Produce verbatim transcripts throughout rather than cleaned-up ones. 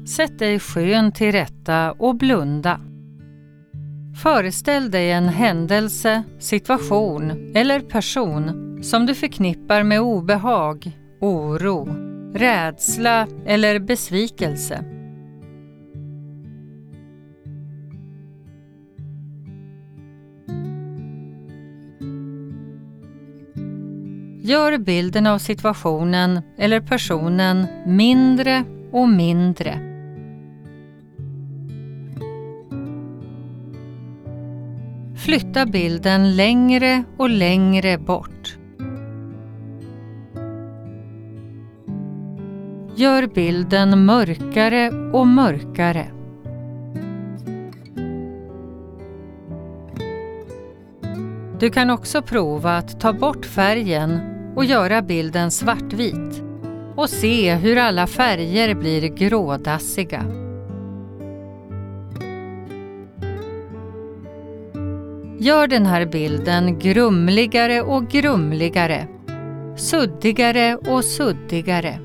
Sätt dig skönt till rätta och blunda. Föreställ dig en händelse, situation eller person som du förknippar med obehag, oro, rädsla eller besvikelse. Gör bilden av situationen eller personen mindre och mindre. Flytta bilden längre och längre bort. Gör bilden mörkare och mörkare. Du kan också prova att ta bort färgen och göra bilden svartvit och se hur alla färger blir grådassiga. Gör den här bilden grumligare och grumligare, suddigare och suddigare.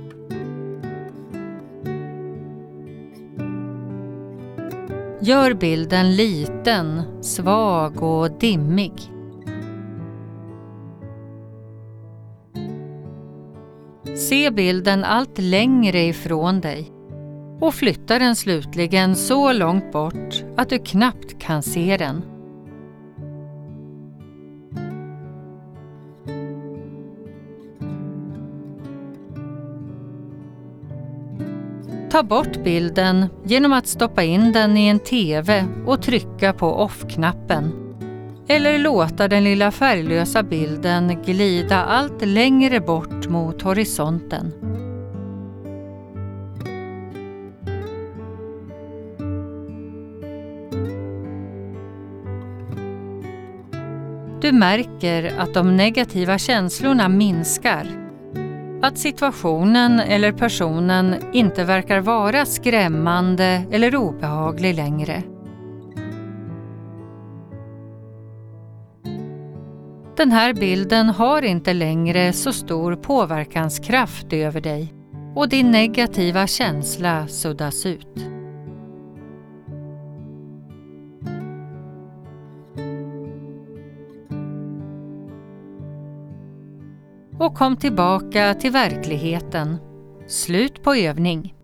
Gör bilden liten, svag och dimmig. Se bilden allt längre ifrån dig och flytta den slutligen så långt bort att du knappt kan se den. Ta bort bilden genom att stoppa in den i en tv och trycka på off-knappen. Eller låta den lilla färglösa bilden glida allt längre bort mot horisonten. Du märker att de negativa känslorna minskar. Att situationen eller personen inte verkar vara skrämmande eller obehaglig längre. Den här bilden har inte längre så stor påverkanskraft över dig och din negativa känsla suddas ut. Och kom tillbaka till verkligheten. Slut på övning.